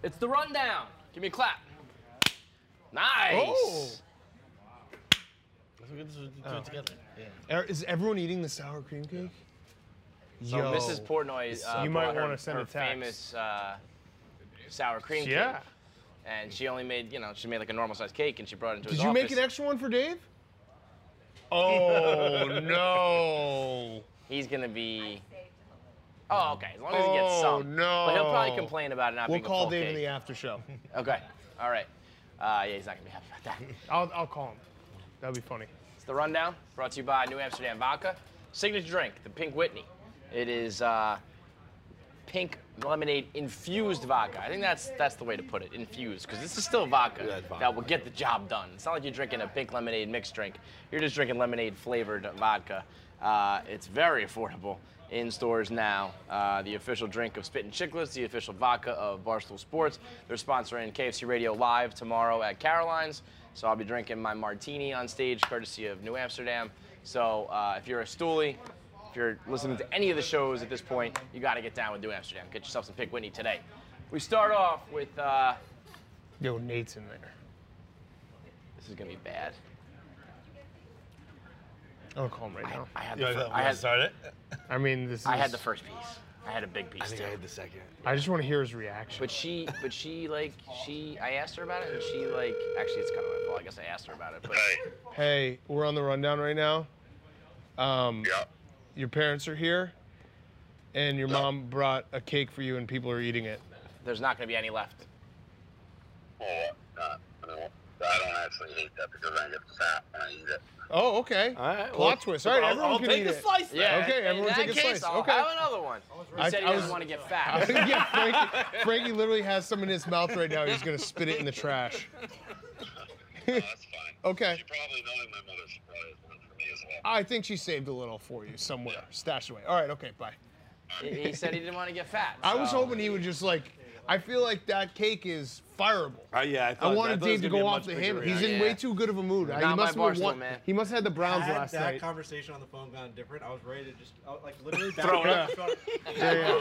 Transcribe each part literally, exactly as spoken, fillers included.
It's the rundown. Give me a clap. Nice. Oh. Let's do it oh. together. Yeah. Is everyone eating the sour cream cake? So Yo. Missus Portnoy uh, you might want to send her a text. famous uh, sour cream yeah. cake. And she only made, you know, she made like a normal sized cake and she brought it into Did his you office. make an extra one for Dave? Oh, no. He's going to be... Oh, okay. As long as he gets Oh, some. no. But he'll probably complain about it not We'll being a call full Dave cake. in the after show. Okay. All right. Uh, yeah, he's not going to be happy about that. I'll, I'll call him. That'll be funny. It's the rundown, brought to you by New Amsterdam Vodka. Signature drink, the Pink Whitney. It is uh, pink lemonade infused vodka. I think that's that's the way to put it, infused, because this is still vodka, Yeah, vodka that will get the job done. It's not like you're drinking a pink lemonade mixed drink. You're just drinking lemonade flavored vodka. Uh, it's very affordable in stores now. Uh, the official drink of Spittin' Chicklets, the official vodka of Barstool Sports. They're sponsoring K F C Radio Live tomorrow at Caroline's. So I'll be drinking my martini on stage, courtesy of New Amsterdam. So uh, if you're a stoolie, if you're listening to any of the shows at this point, you got to get down with New Amsterdam. Get yourself some Pink Whitney today. We start off with... Uh, Yo, Nate's in there. this is going to be bad. I'll call him right now. I had You the, want fir- to I had, start it? I mean, this is... I had the first piece. I had a big piece I think too. I had the second. I just want to hear his reaction. But she, but she, like, she, I asked her about it, and she, like, actually, it's kind of my fault. I guess I asked her about it, but Hey, we're on the rundown right now. Um, Yeah. Your parents are here, and your mom brought a cake for you, and people are eating it. there's not going to be any left. Well, uh, I don't I don't actually hate that because I get fat when I eat it. Oh, okay. All right. Plot well, twist. All right, I'll, everyone I'll can take eat the it. slice then. Yeah. Okay, in everyone that take a case, slice. I'll Okay. have another one. He I- said he I doesn't was- want to get fat. yeah, Frankie, Frankie literally has some in his mouth right now. He's gonna spit it in the trash. No, that's fine. Okay. She probably, knowing my mother, she probably has one for me as well. I think she saved a little for you somewhere, stashed away. All right, okay, bye. He, he said he didn't want to get fat. I was so- hoping he would just like. I feel like that cake is fireable. Uh, yeah, I, I thought, wanted I thought it was Dave to gonna be go a off much the bigger handle. He's reaction. in Yeah. way too good of a mood. Not he my must have Barstool, won. man. He must have had the Browns Had last that night. conversation on the phone gone different, I was ready to just, I was, like, literally Throw it back up. Yeah,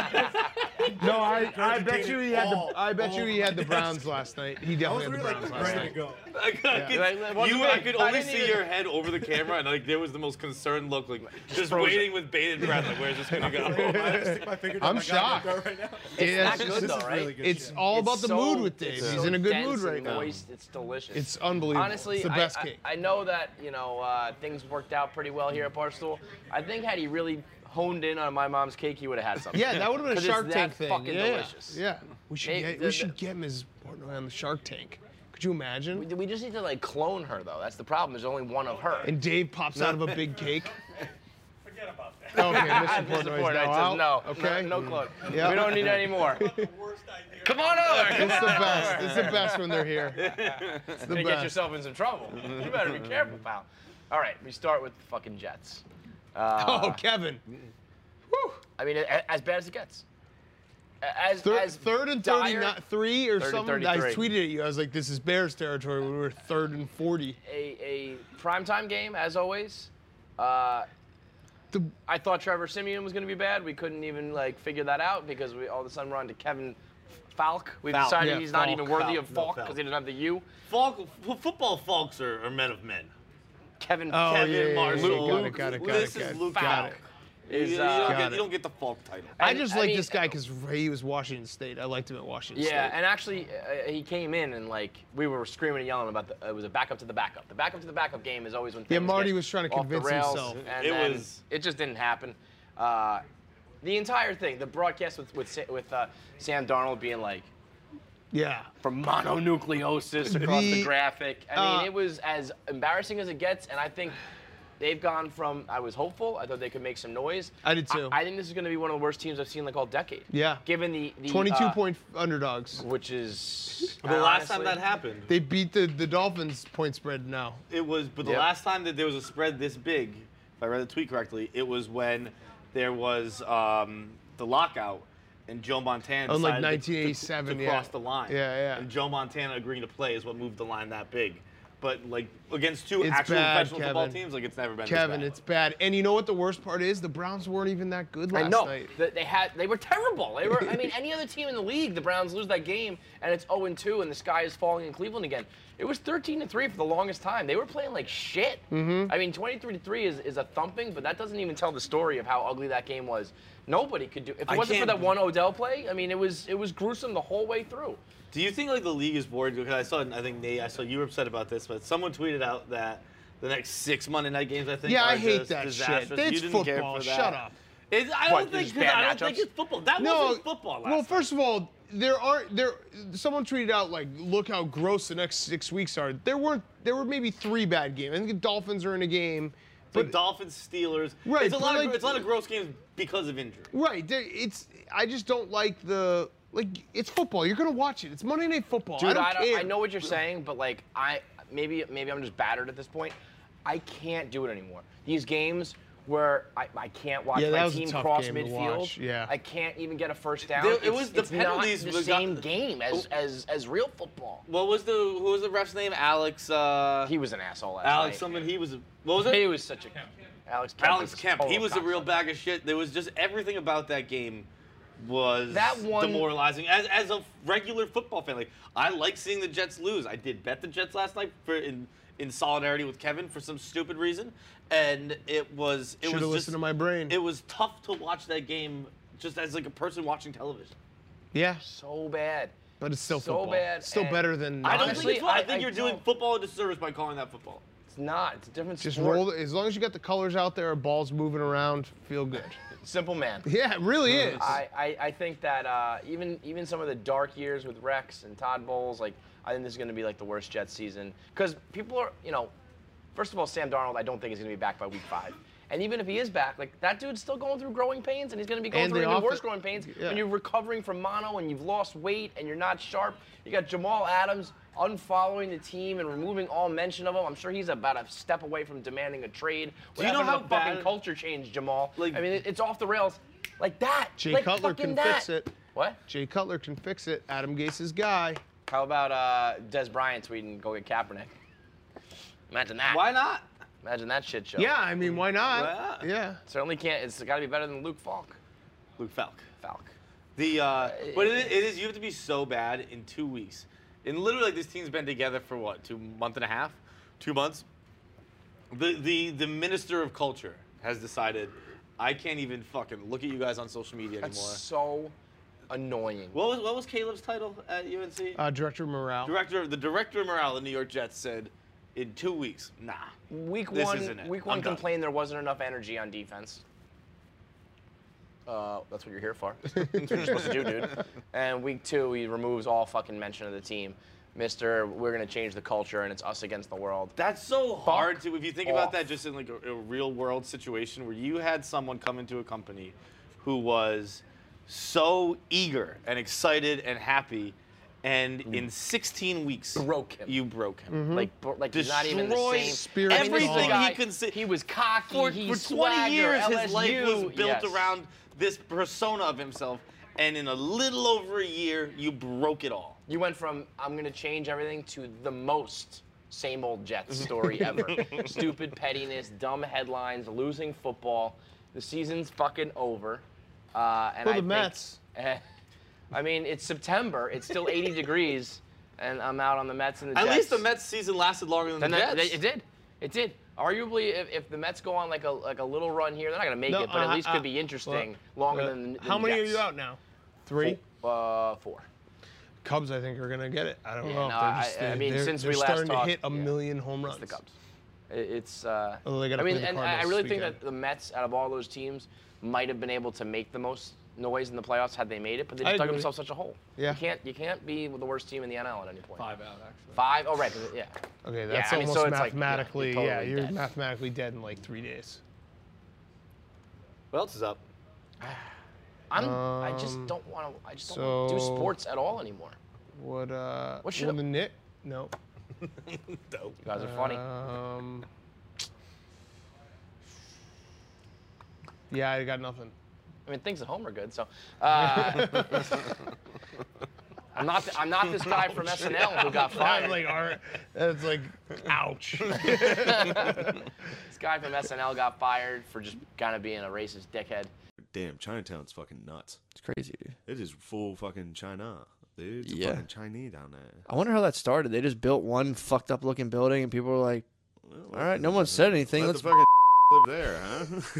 yeah. No, I, I bet you he had the I bet you he had the Browns last night. He I was definitely really had the like Browns last ready to night. go. I could, I could- Like, like, what's you, the I big- could I only didn't see even- your head over the camera, and like there was the most concerned look, like just frozen. waiting with bated breath, like where's this gonna go? I have to stick my finger down I'm my goddamn shocked. throat right now. Yeah, not it's good just- though, is right? really good It's shit. all about It's the so- mood with Dave. it's He's so in a good dense mood right and now. moist, It's delicious. It's unbelievable. Honestly, it's the I- best I, cake. I know that, you know, uh, things worked out pretty well here at Barstool. I think had he really honed in on my mom's cake, he would have had something. Yeah, that would have been a 'Cause it's Shark that Tank thing. fucking yeah, delicious. yeah. We should Maybe get the- we should the- get Miz Portnoy on the Shark Tank. Could you imagine? We, we just need to like clone her though. That's the problem. There's only one of her. And Dave pops out of a big cake. Forget about that. Okay, Mister Mister Portnoy's Portnoy now says out. no. Okay. No, no clone. Yeah. We don't need any more. The worst idea. Come on over. Come It's the on best. over. It's the best when they're here. It's the Gonna get best. yourself in some trouble. You better be careful, pal. All right, we start with the fucking Jets. Uh, Oh, Kevin. Whew. I mean, a- as bad as it gets. As, Third, as third and dire- thirty-three or Third and something. I thirty-three. tweeted at you. I was like, "This is Bears territory." We were third and forty. a, a primetime game, as always. Uh, The, I thought Trevor Simeon was going to be bad. We couldn't even like figure that out because we all of a sudden we're on to Kevin Falk. We've Falk, decided yeah, he's not Falk, even worthy Falk, of no, Falk Falk. because he doesn't have the U. Falk, f- football folks are, are men of men. Kevin Oh, Kevin yeah, yeah, yeah, Marshall. got it, got it, got it, this got is it. Luke Got Falk. it. is you, you uh, don't Got get, it. you don't get the Falk title. I And, just I like mean- this guy because he was Washington State. I liked him at Washington yeah, State. and actually uh, he came in and like we were screaming and yelling about the it was a backup to the backup. The backup to the backup game is always when Yeah, things Marty get was trying to off the convince rails, himself. and It then was- it just didn't happen. Uh, the entire thing, the broadcast with with Sa- with uh, Sam Darnold being like. Yeah. From mononucleosis across the, The, graphic. I mean, uh, it was as embarrassing as it gets, and I think they've gone from, I was hopeful, I thought they could make some noise. I did too. I, I think this is going to be one of the worst teams I've seen like all decade. Yeah. Given the, the twenty-two uh, point underdogs. which is The last time honestly- that happened, They beat the, the Dolphins point spread now. it was, but the Yep. last time that there was a spread this big, if I read the tweet correctly, it was when there was um, the lockout and Joe Montana Oh, like decided to- nineteen eighty-seven, to, to yeah. cross the line. Yeah, yeah. And Joe Montana agreeing to play is what moved the line that big. but like against two It's actual bad, professional football Kevin. teams, like it's never been. Kevin, this bad. it's bad. And you know what the worst part is? The Browns weren't even that good last I know. night. They, they had they were terrible. They were I mean any other team in the league, the Browns lose that game and it's oh and two and the sky is falling in Cleveland again. It was thirteen to three for the longest time. They were playing like shit. Mm-hmm. I mean twenty-three to three is, is a thumping, but that doesn't even tell the story of how ugly that game was. Nobody could do if it I wasn't for can't- that one Odell play, I mean it was it was gruesome the whole way through. Do you think like the league is bored? Because I saw, I think Nate, I saw you were upset about this, but someone tweeted out that the next six Monday night games, I think, Yeah, are I hate just that disastrous. shit. You It's didn't care football. for that. Shut up. It's, I What, don't think just 'cause bad I don't think matchups? it's football. That No, wasn't football last well, night. first of all, there aren't there. Someone tweeted out like, "Look how gross the next six weeks are." There weren't. There were maybe three bad games. I think the Dolphins are in a game, but but Dolphins, Steelers, Right, It's a but lot like- of it's a lot of gross games because of injury. right. There, it's. I just don't like the like. It's football. You're gonna watch it. It's Monday Night Football. Dude, I don't I, care. I know what you're saying, but like I maybe maybe I'm just battered at this point. I can't do it anymore. These games where I, I can't watch Yeah, that my was a team tough cross game to midfield. watch, yeah. I can't even get a first down. There- it It's- was the it's penalties not the we got- same game as, as as real football. What was the who was the ref's name? Alex. Uh, He was an asshole last Alex. night. Something. He was. What was it? He was such a Alex Kemp. Alex was Kemp. total He was a real cocksucker. bag of shit. There was just everything about that game was That one- demoralizing. As as a regular football fan, like I like seeing the Jets lose. I did bet the Jets last night for in in solidarity with Kevin for some stupid reason, and it was it Should was have just listened to my brain. it was tough to watch that game just as like a person watching television. yeah, So bad. but it's still so football. bad, It's still and better than. I don't Honestly, think it's. I, I- think I you're doing don't- football a disservice by calling that football. It's not. It's a different Just sport. roll. As long as you got the colors out there, balls moving around, feel good. Simple man. Yeah, it really is. I, I, I think that uh, even even some of the dark years with Rex and Todd Bowles, like I think this is going to be like the worst Jets season because people are, you know, first of all, Sam Darnold, I don't think is going to be back by week five. And even if he is back, like that dude's still going through growing pains, and he's going to be going And through the even offer- worse growing pains yeah. when you're recovering from mono and you've lost weight and you're not sharp. You got Jamal Adams unfollowing the team and removing all mention of him. I'm sure he's about a step away from demanding a trade. Do you know We're having how a fucking bad- culture change, Jamal? Like- I mean, it, it's off the rails like that. Jay like Cutler fucking can that. fix it. What? Jay Cutler can fix it. Adam Gase's guy. How about uh, Des Bryant tweeting, "Go get Kaepernick"? Imagine that. Why not? Imagine that shit show. Yeah, I mean, why not? Why not? Yeah. Certainly can't. It's got to be better than Luke Falk. Luke Falk. Falk. The uh, but it, it is you have to be so bad in two weeks. And literally, like this team's been together for what, two month and a half, two months. The the the minister of culture has decided I can't even fucking look at you guys on social media That's anymore. so annoying. What was what was Caleb's title at U N C? Uh, Director of Morale. director of the director of morale of the New York Jets said, in two weeks, nah. Week This one, isn't it. week I'm one done. complained there wasn't enough energy on defense. Uh, that's what you're here for. That's what you're supposed to do, dude. And week two, he removes all fucking mention of the team. Mister, we're gonna change the culture, and it's us against the world. That's so hard to, if you think about off. that just in like a, a real world situation where you had someone come into a company who was so eager and excited and happy, and in sixteen weeks, Broke him. you broke him. Like, bro- like he's not even the Destroyed same. spirit I mean, this is a everything guy- he can say. He was cocky. For, he for twenty swagger, years, his L S life U. was built Yes. around this persona of himself, and in a little over a year, you broke it all. You went from I'm gonna change everything to the most same old Jets story ever. Stupid pettiness, dumb headlines, losing football. The season's fucking over. Uh, and For I the think- Mets. eh, I mean, it's September. It's still eighty degrees, and I'm out on the Mets and the At Jets. least the Mets season lasted longer than Then the that- Jets. it did. It did. Arguably, if, if the Mets go on like a like a little run here, they're not gonna make No, it, but at uh, least uh, could be interesting well, longer Uh, than, than How the many Jets. are you out now? Three. Uh, four. Cubs, I think, are gonna get it. I don't Yeah, know. no, they're I- just, I they- mean, they're, since they're we last starting talked, to hit a yeah. million home runs. It's the Cubs. It- It's. Uh, Although they gotta I mean, play the and I Cardinals really this think weekend. that the Mets, out of all those teams, might have been able to make the most noise in the playoffs had they made it, but they I just dug agree. themselves such a hole. Yeah. You can't. You can't be the worst team in the N L at any point. Five out, actually. Five. Oh, right. 'cause it- Yeah. Okay, Yeah, that's I mean, almost so it's like, yeah, mathematically. you're yeah, totally you're dead. mathematically dead in like three days. What else is up? I'm. I just Um, don't want to. I just don't want to do so- sports at all anymore. What? Uh, What should well, I- the Knicks? No. Dope. You guys are funny. Um. Yeah, I got nothing. I mean, things at home are good. So. Uh, I'm not. th- I'm not this guy from S N L who got That's fired. like, art. That's like, ouch. This guy from S N L got fired for just kind of being a racist dickhead. Damn, Chinatown's fucking nuts. It's crazy, dude. It is full fucking China. Dude, it's Yeah. fucking Chinese down there. I wonder how that started. They just built one fucked up looking building, and people were like, "All right, no one said anything. Let Let's the fucking live there, huh?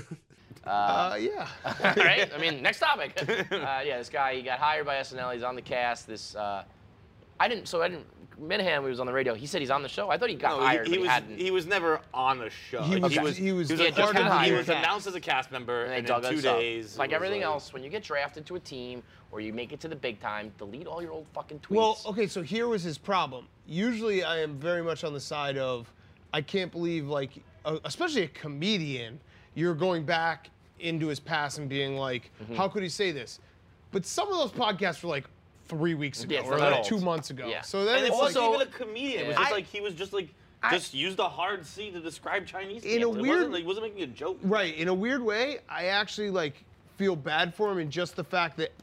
Uh, yeah. All right. I mean, next topic. Uh, yeah, this guy he got hired by S N L. He's on the cast. This uh, I didn't. So I didn't. Minahan, when he was on the radio, he said he's on the show. I thought he got No, hired. he, he but he was hadn't. he was never on a show. He Like, was- he was he was he was, Yeah, a- just got he hired. was announced as a cast member, and they and, dug in two us up. days, Like it was everything else, when you get drafted to a team or you make it to the big time, delete all your old fucking tweets. Well, okay, so here was his problem. Usually I am very much on the side of, I can't believe, like, uh, especially a comedian, you're going back into his past and being like, Mm-hmm. how could he say this? But some of those podcasts were like three weeks ago Yeah, it's or not like old. two months ago. Yeah. So then And it it's wasn't like, even a comedian. It was I- just like he was just like I- just used a hard C to describe Chinese In a people. It weird- wasn't like he wasn't making a joke. right, in a weird way, I actually like feel bad for him in just the fact that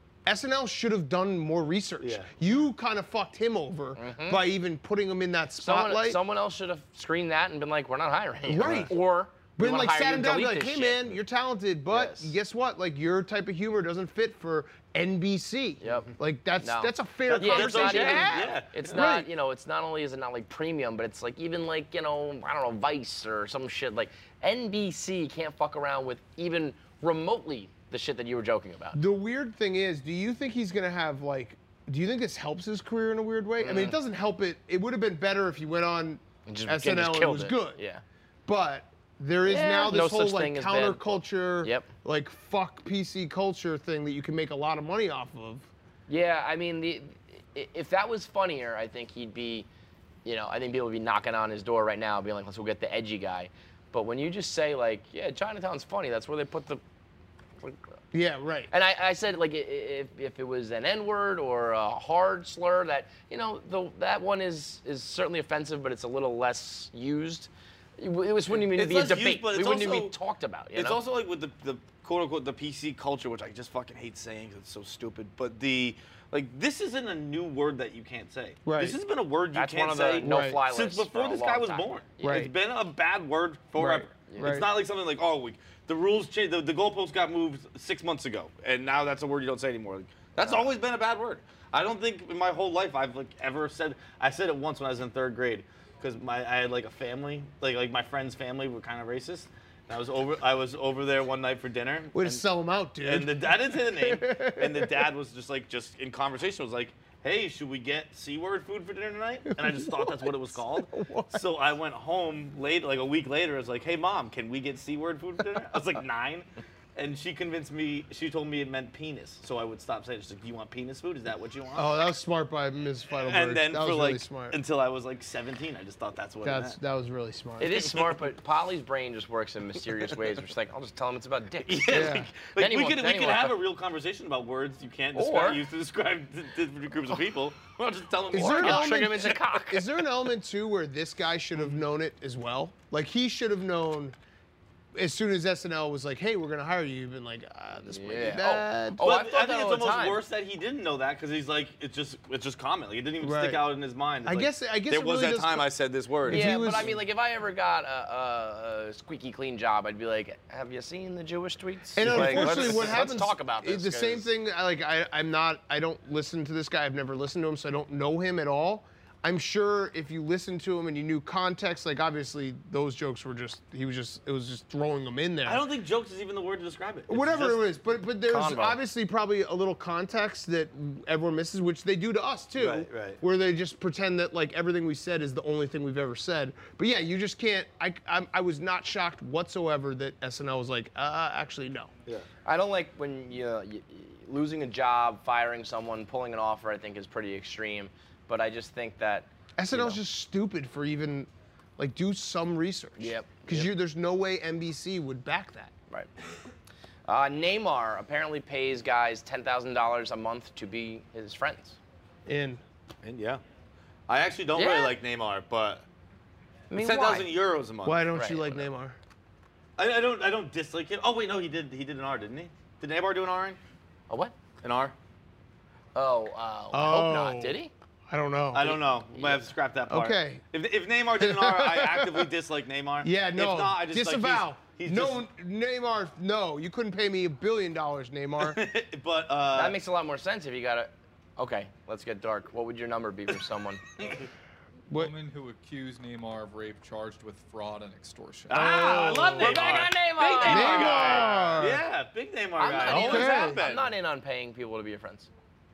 S N L should have done more research. Yeah. You kind of fucked him over by even putting him in that someone, spotlight. someone else should have screened that and been like, we're not hiring you. Right. Or we Been wanna like hire sat you him and down and be delete like, this hey shit." man, you're talented, but Yes. guess what? Like your type of humor doesn't fit for N B C. Yep. Like that's No. that's a fair That's- Yeah, it's conversation not to even- have. yeah. It's Right. not, you know, it's not only is it not like premium, but it's like even like, you know, I don't know, Vice or some shit. Like N B C can't fuck around with even remotely the shit that you were joking about. The weird thing is, do you think he's gonna have like? Do you think this helps his career in a weird way? I mean, it doesn't help it. It would have been better if he went on And just, S and N L just and killed was it. good. Yeah. But there is Yeah, now this no whole such like thing as bad. counterculture, Yep. like fuck P C culture thing that you can make a lot of money off of. Yeah, I mean, the, i- if that was funnier, I think he'd be, you know, I think people would be knocking on his door right now, being like, let's go get the edgy guy. But when you just say like, yeah, Chinatown's funny, that's where they put the. Yeah, right. And I, I said like, i- i- if, if it was an N-word or a hard slur, that you know, the, that one is is certainly offensive, but it's a little less used. It, w- it was wouldn't even It's be a less used, debate. but we it's wouldn't even also- be talked about. You It's know? also like with the, the quote unquote the P C culture, which I just fucking hate saying 'cause it's so stupid. But the like this isn't a new word that you can't say. Right. This has been a word you That's can't one of the say no-fly lists since for before a this long guy was time. born. Right. It's been a bad word forever. Right. It's not like something like, oh, we, the rules changed, the, the goalposts got moved six months ago, and now that's a word you don't say anymore. Like, that's always been a bad word. I don't think in my whole life I've like ever said. I said it once when I was in third grade, because my I had like a family, like like my friend's family were kind of racist. And I was over I was over there one night for dinner. Way to and- sell him out, dude. and the dad didn't say the name, and the dad was just like, just in conversation, was like, "Hey, should we get C-word food for dinner tonight?" And I just thought that's what it was called. So I went home late, like a week later. I was like, "Hey, mom, can we get C-word food for dinner?" I was like nine, and she convinced me. She told me it meant penis, so I would stop saying it. She's like, "Do you want penis food? Is that what you want?" Oh, that was smart by Miz Feidelberg. and then that for was like really smart. until I was like seventeen, I just thought that's what That's it meant. that was really smart. It is smart, but Polly's brain just works in mysterious ways. Where she's like, I'll just tell him it's about dicks. Yeah, Yeah. like, like Then he we won't- could then we he could won't. have a real conversation about words you can't Or- describe, use to describe d- different groups of people. I'll just tell them. Is more. there an I'll element- trick him into cock. Is there an element too where this guy should have known it as well? Like he should have known as soon as S N L was like, "Hey, we're gonna hire you," you've been like, "Ah, this might Yeah. be bad." Oh, But I I, thought think that it's all the almost time. worse that he didn't know that because he's like, it's just it's just common. Like it didn't even Right. stick out in his mind. It's I like, guess- I guess there it was really that does time co- I said this word. Yeah, he was- but I mean, like, if I ever got a, a, a squeaky clean job, I'd be like, "Have you seen the Jewish tweets?" And Like, unfortunately, let's, what happens? Let's talk about is this. The same 'cause- thing. I, like I, I'm not. I don't listen to this guy. I've never listened to him, so I don't know him at all. I'm sure if you listened to him and you knew context, like obviously those jokes were just. He was just. It was just throwing them in there. I don't think jokes is even the word to describe it. It's Whatever just- it is, but but there's Convo. obviously probably a little context that everyone misses, which they do to us too, Right, right. where they just pretend that like everything we said is the only thing we've ever said. But yeah, you just can't. I I'm, I was not shocked whatsoever that S N L was like, uh, actually no. Yeah. I don't like when you, you losing a job, firing someone, pulling an offer. I think is pretty extreme. But I just think that S N L's just stupid for even like do some research. Yep, Because yep. you there's no way N B C would back that. right. Uh, Neymar apparently pays guys ten thousand dollars a month to be his friends. In And yeah. I actually don't Yeah. really like Neymar, but I mean, ten why? thousand euros a month. why don't Right, you like whatever. Neymar? I, I don't I don't dislike him. Oh wait, no, he did he did an R, didn't he? Did Neymar do an R? A what? An R? Oh, uh, I hope Oh. not. Did he? I don't know. I don't know. Might have to scrap that part. Okay. If, if Neymar didn't R, I actively dislike Neymar. Yeah, no. If not, I just disavow. Like, he's, he's no, Neymar. No, you couldn't pay me a billion dollars, Neymar. Just, but uh, That makes a lot more sense if you got to. Okay, let's get dark. What would your number be for someone? What? Woman who accused Neymar of rape charged with fraud and extortion. ah, I love Neymar. We're back on Neymar. Big Neymar, Neymar. guy. Yeah, big Neymar I'm guy. not, in, Always Okay. have been. I'm not in on paying people to be your friends.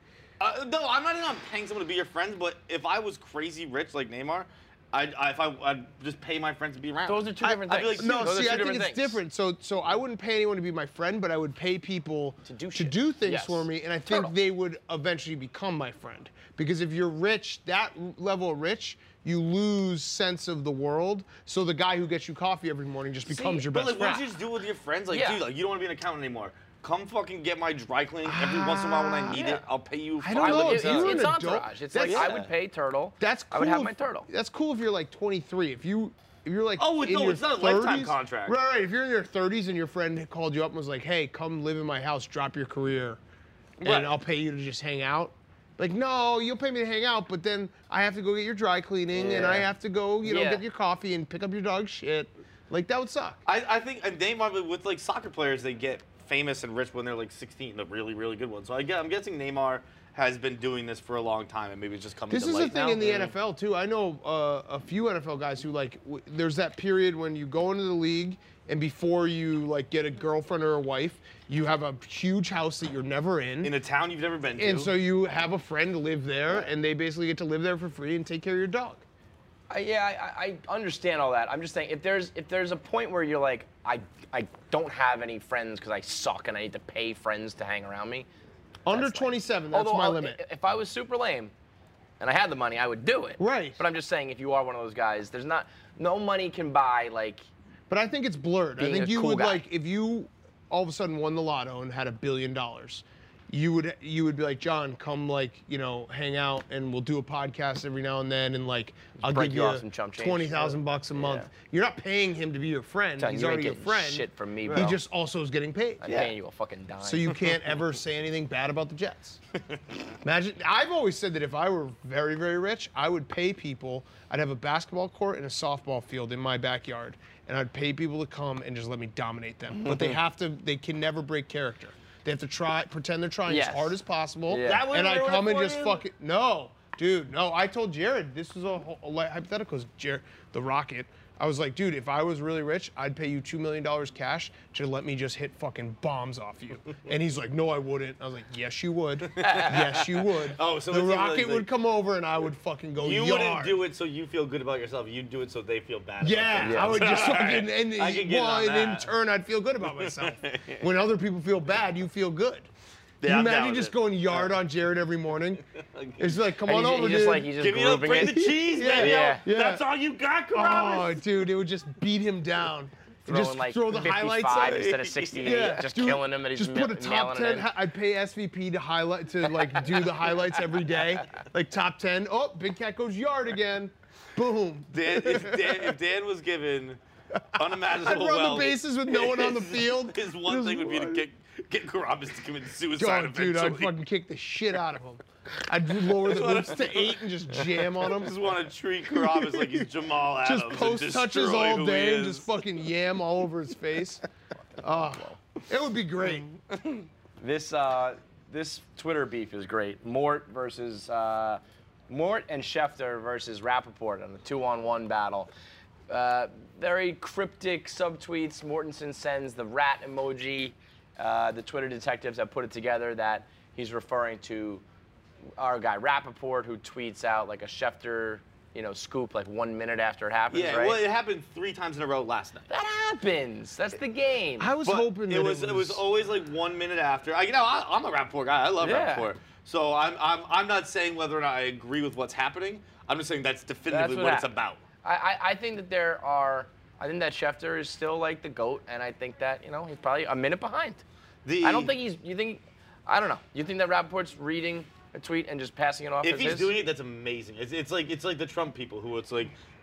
Uh, no, I'm not in on paying someone to be your friends, but if I was crazy rich like Neymar, I'd, I, if I, I'd just pay my friends to be around. Those are two I- different I'd be things. like, No, Those are see, two I think different it's things. different. So, so I wouldn't pay anyone to be my friend, but I would pay people To do to shit. do things Yes. for me, and I think Turtle. they would eventually become my friend. Because if you're rich, that level of rich, you lose sense of the world. So the guy who gets you coffee every morning just becomes your but best like, wouldn't friend. you just do it with your friends? Like, Yeah. dude, like, you don't want to be an accountant anymore. Come fucking get my dry cleaning every once in a while when I need yeah. it. I'll pay you. I don't five know, bucks if an you hour. were it's an entourage. adult, It's like that's- I would pay Turtle. That's cool. I would have if- my Turtle. That's cool if you're like twenty-three. If you if you're like Oh, in no, your it's not a lifetime thirties contract. Right, right. If you're in your thirties and your friend called you up and was like, "Hey, come live in my house, drop your career, and Right. I'll pay you to just hang out." Like, no, you'll pay me to hang out, but then I have to go get your dry cleaning and I Yeah. have to go, you know, Yeah. get your coffee and pick up your dog shit. Like, that would suck. I, I think and Neymar with like soccer players, they get famous and rich when they're like sixteen, the really really good ones. So I get, I'm guessing Neymar has been doing this for a long time and maybe it's just coming This to is light the thing now. in the N F L too. I know uh, a few N F L guys who like. W- there's that period when you go into the league, and before you like get a girlfriend or a wife, you have a huge house that you're never in, in a town you've never been to. and so you have a friend live there, and they basically get to live there for free and take care of your dog. I, yeah, I, I understand all that. I'm just saying, if there's if there's a point where you're like, I I don't have any friends because I suck and I need to pay friends to hang around me. Under that's lame. twenty-seven, that's Although, my I'll- limit. If I was super lame, and I had the money, I would do it. Right. But I'm just saying, if you are one of those guys, there's not no money can buy like. But I think it's blurred. I Being think a you cool would guy. like if you all of a sudden won the lotto and had a billion dollars, you would you would be like, John, come like, you know, hang out and we'll do a podcast every now and then and like I'll break give you you off some chump change. twenty thousand bucks a month. Yeah. You're not paying him to be your friend. John, He's you ain't already your getting friend. shit from me, He bro. just also is getting paid. I'm Yeah. paying you a fucking dime. So you can't ever say anything bad about the Jets. Imagine, I've always said that if I were very, very rich, I would pay people. I'd have a basketball court and a softball field in my backyard, and I'd pay people to come and just let me dominate them. But they have to, they can never break character. They have to try, pretend they're trying Yes. as hard as possible. Yeah. That would And I ruin it come and for just you? fucking, no, dude, no. I told Jared, this was a, whole- a li- hypothetical, Jared, the Rocket. I was like, dude, if I was really rich, I'd pay you two million dollars cash to let me just hit fucking bombs off you. And he's like, no, I wouldn't. I was like, yes, you would. Yes, you would. Oh, so the it's even rocket like- would come over and I would fucking go You yard. wouldn't do it so you feel good about yourself. You'd do it so they feel bad. Yeah, about I would just All right. fucking, and I can get well, on and in that. turn, I'd feel good about myself. When other people feel bad, you feel good. Yeah, Can I'm you down imagine with just it. going yard on Jared every morning? It's like, come And on he's, over, he's just dude. like he's just Give me a grouping bring it. the cheese, Yeah, baby. yeah, yeah. That's all you got, Oh, Karamas. dude, it would just beat him down. Throwing just like throw the highlights fifty-five up. instead of sixty-eight, Yeah, just dude, killing him and he's just put a ma- top mailing it ten. in. hi- I'd pay S V P to highlight to like do the highlights every day, like top ten. Oh, Big Cat goes yard again. Boom. Dan, if, Dan, if Dan was given I'd unimaginable run wealth, the bases with no one on the field. his one Just thing would be to run. get get Karamas to commit suicide Oh, dude, I'd eventually. fucking kick the shit out of him. I'd lower the hoops to eight and just jam on him. just want to treat Karamas like he's Jamal Adams. Just and post touches destroy all who day he and is. just fucking yam all over his face. Oh, it would be great. This uh, this Twitter beef is great. Mort versus uh, Mort and Schefter versus Rappaport on the two-on-one battle. Uh, very cryptic subtweets. Mortensen sends the rat emoji. Uh, the Twitter detectives have put it together that he's referring to our guy Rappaport, who tweets out like a Schefter, you know, scoop like one minute after it happens. Yeah, right? well, it happened three times in a row last night. That happens. That's the game. I was But hoping that it was, it was always like one minute after. I, you know, I, I'm a Rappaport guy. I love Yeah. Rappaport. So I'm, I'm I'm not saying whether or not I agree with what's happening. I'm just saying that's definitively what what, it's happened. about. I, I, I think that there are. I think that Schefter is still like the GOAT, and I think that you know he's probably a minute behind. The, I don't think he's. You think? I don't know. You think that Rappaport's reading a tweet and just passing it off if as he's his? doing it, that's amazing. It's, it's like it's like the Trump people who it's like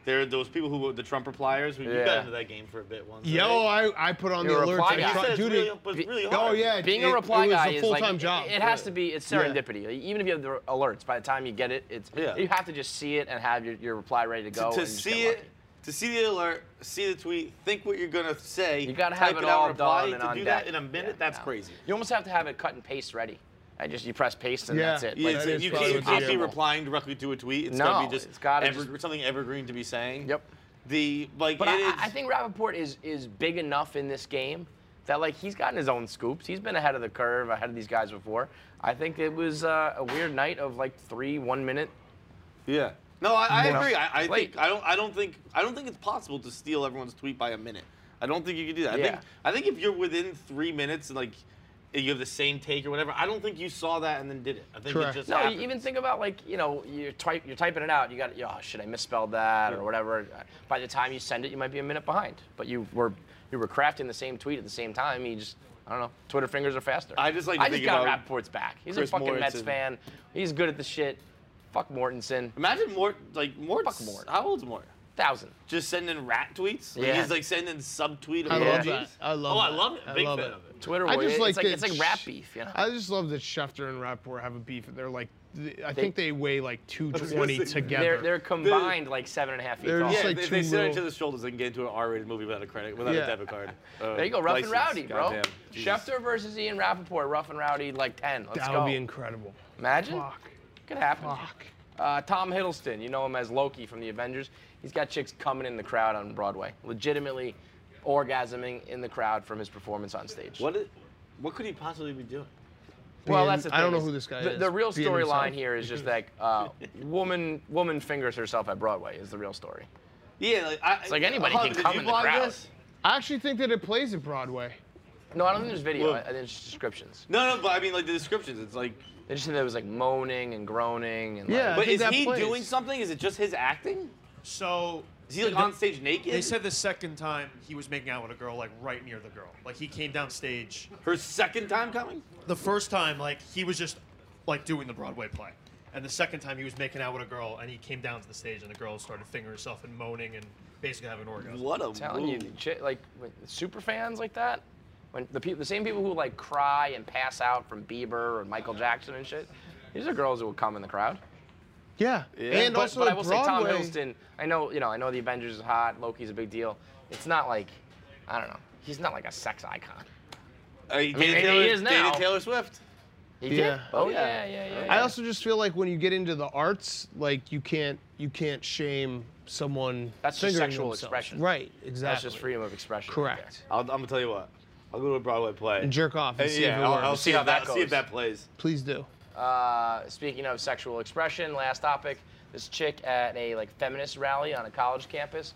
There are those people who, the Trump repliers, who you Yeah. got into that game for a bit once. Yo, right? I, I put on You're a the alerts. reply and guy. You try- said it's dude, really, it- but it's really oh hard. yeah, Being it, a reply it was guy a is full-time like job. It, it has to be. It's Yeah. serendipity. Even if you have the alerts, by the time you get it, it's Yeah. you have to just see it and have your, your reply ready to go. to and just see get it, lucky. to see the alert, see the tweet, think what you're gonna say. You gotta type have it out all and reply. done and to on do deck. that in a minute. Yeah, that's no. crazy. You almost have to have it cut and paste ready. And just you press paste and Yeah. that's it. Yeah, Like, so is you probably can't, you what can't they be do. replying directly to a tweet. It's No, gotta be just, it's gotta ever, just- something evergreen to be saying. Yep. The like. But it I, is, I think Rappaport is is big enough in this game that like he's gotten his own scoops. He's been ahead of the curve, ahead of these guys before. I think it was uh, a weird night of like three one minute. Yeah. No, I, I More agree. I, I late. think I don't. I don't think. I don't think it's possible to steal everyone's tweet by a minute. I don't think you can do that. I Yeah. think. I think if you're within three minutes and like you have the same take or whatever, I don't think you saw that and then did it. I think Correct. it just No, happened. you even think about like you know you're type you're typing it out. You got oh should I misspelled that or whatever. By the time you send it, you might be a minute behind. But you were you were crafting the same tweet at the same time. You just I don't know. Twitter fingers are faster. I just like to I just think got about Rappaport's back. He's Chris a fucking Mets Mortensen. fan. He's good at the shit. Fuck Mortensen. Imagine Mort, like Mort. Fuck Mort. How old's Mort? Thousand. Just sending rat tweets. Like, Yeah. He's like sending subtweet I emojis. love that. I love Oh, I that. love it. I Big love fan it. of it. Twitter. I war, just it's like like that it's like rap Sh- beef. You know. I just love that Schefter and Rappaport have a beef, and they're like, th- I They- think they weigh like two twenty say, together. They're they're combined like seven and a half feet They're tall. just Yeah, like they, two they sit on each little- other's shoulders and get into an R-rated movie without a credit, without Yeah. a debit card. Uh, There you go, rough and license. rowdy, bro. Goddamn. Jesus. Schefter versus Ian Rappaport, rough and rowdy, like ten. Let's that go. would be incredible. Imagine. Fuck. Could happen. Fuck. Uh, Tom Hiddleston, you know him as Loki from the Avengers. He's got chicks coming in the crowd on Broadway, legitimately orgasming in the crowd from his performance on stage. What? Is, what could he possibly be doing? Well, Being- that's the I don't thing know is who this guy the, is. The real Being storyline himself. here is just like uh, woman woman fingers herself at Broadway is the real story. Yeah, like, I, It's like anybody Hub, can did come you in the blog crowd. this? I actually think that it plays at Broadway. No, I don't think there's video. Well- I I think it's just descriptions. No, no, but I mean like the descriptions. It's like, They just said there was like moaning and groaning and Yeah. like, I but think is that he plays. doing something? Is it just his acting? So Is he like the- on stage naked? They said the second time he was making out with a girl, like right near the girl. Like he came down stage. her second time coming. The first time, like he was just like doing the Broadway play, and the second time he was making out with a girl, and he came down to the stage, and the girl started fingering herself and moaning and basically having an orgasm. What a I'm telling you, move. chi- like when super fans like that, when the people, the same people who like cry and pass out from Bieber or Michael Jackson and shit, these are girls who will come in the crowd. Yeah. Yeah. And But, also but I at will Broadway, say Tom Hiddleston. I know, you know, I know the Avengers is hot. Loki's a big deal. It's not like, I don't know. He's not like a sex icon. Uh, he I mean, dated he Taylor, is now. dated Taylor Swift. He did? Yeah. Oh Oh, yeah, yeah. yeah, yeah. yeah. I also just feel like when you get into the arts, like you can't you can't shame someone. That's just fingering sexual themselves. expression. Right. Exactly. That's just freedom of expression. right there. Correct. I'll, I'm gonna tell you what. I'll go to a Broadway play. And jerk off and And see yeah, if it I'll, works. I'll See see, how if that that, see if goes. that plays. Please do. Uh, speaking of sexual expression, last topic. This chick at a like feminist rally on a college campus.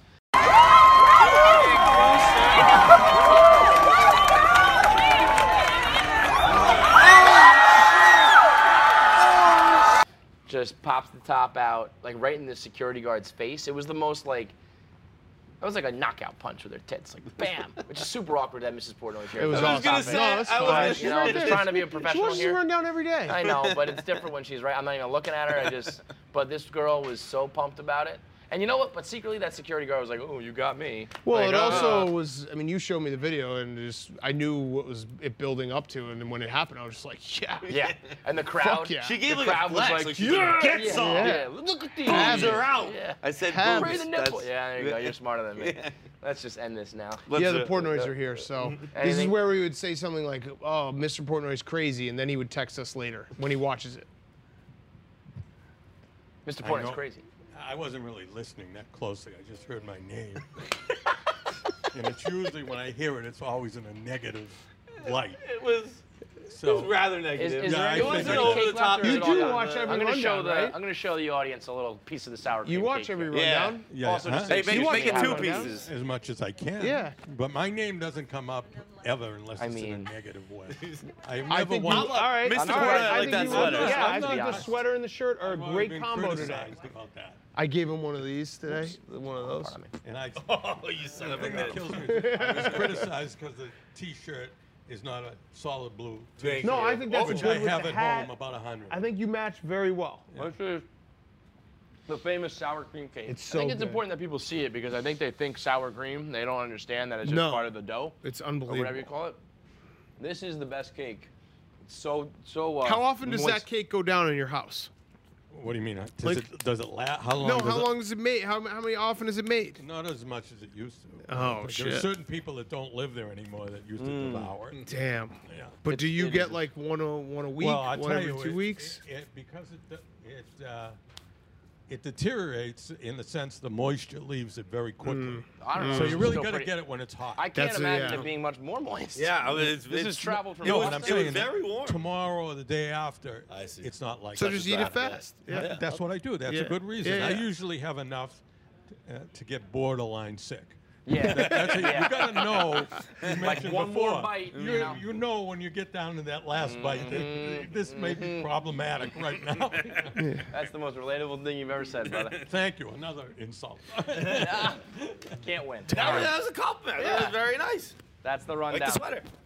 Just pops the top out, like right in the security guard's face. It was the most like, it was like a knockout punch with her tits, like bam, which is super awkward that Missus Portnoy here. It was I was awesome. gonna say, No, it's I was fine. gonna She's You know, right just there. trying to be a She professional watches here. you run down every day. I know, but it's different when she's right. I'm not even looking at her. I just, but this girl was so pumped about it. And you know what? But secretly, that security guard was like, "Oh, you got me." Well, Like, it uh, also was. I mean, you showed me the video, and just I knew what was it building up to, and then when it happened, I was just like, yeah, Yeah, and the crowd. Fuck yeah. She gave The like a crowd was flex. like, Like, she's yeah, like, get yeah, some. yeah. Look at these. Have Boobs it. are out. Yeah. I said Have boobs. Raise the nipple. That's- Yeah, there you go. You're smarter than me. Let's just end this now. Let's, yeah. The uh, Portnoys are here, so this is Anything- where we would say something like, "Oh, Mister Portnoy's crazy," and then he would text us later when he watches it. Mister I Portnoy's know- crazy. I wasn't really listening that closely. I just heard my name. And it's usually when I hear it, it's always in a negative light. It was, it So was rather Is, negative. is Yeah, there I any think is there I any did. cake Over the top. left, or is You it all do gone? watch every I'm gonna rundown, show the right? I'm gonna show the audience a little piece of the sour cream You watch cake every here. Yeah. rundown. Yeah, Also, just huh? say- Hey, make, You make it watch two it down? pieces. As much as I can. Yeah. But my name doesn't come up ever unless I it's in mean- a negative way. I've I never think you, won. all right. Mister all right, Portnoy, I like think that you- sweater. Yeah, I To be think the honest. sweater and the shirt are a I've already great been combo today. criticized about that. I gave him one of these today. One of those. Pardon me. And I, Oh, you son the of a thing that bitch. kills me, I was criticized because the T-shirt is not a solid blue Thank T-shirt, No, I think that's which good I with have the at hat. home about a hundred. I think you match very well. Let's see. The famous sour cream cake. It's I think so it's good. important that people see it because I think they think sour cream. They don't understand that it's just No. part of the dough. It's Or unbelievable. whatever you call it. This is the best cake. It's so, so. Uh, How often does moist. that cake go down in your house? What do you mean? uh, Does Like- it does it last? How long? No, does how it, long is it made? How, how many often is it made? Not as much as it used to. Oh, Like, shit. There are certain people that don't live there anymore that used to Mm. devour it. Damn. Yeah. But do It's- you it get is. like one a one a week? Well, I one tell every you, two it, weeks? It, it, because it it uh, it deteriorates in the sense the moisture leaves it very quickly. I don't know. So it's you really still got to pretty- get it when it's hot. I can't That's a- imagine yeah. it being much more moist. Yeah, I mean, it's, This it's is travel from It was, and I'm it saying was that very warm. tomorrow or the day after, I see. it's not like So that. just just eat it after that. fast. Yeah. Yeah. That's what I do. That's Yeah. a good reason. Yeah, I yeah. usually have enough t- uh, to get borderline sick. Yeah. That's it. Yeah. You gotta know. You Like mentioned one more before, bite, You, you know. you know when you get down to that last bite, that this may be problematic right now. That's the most relatable thing you've ever said, brother. Thank you. Another insult. Can't win. That, was, that was a compliment. That was very nice. That's the Like rundown. the sweater.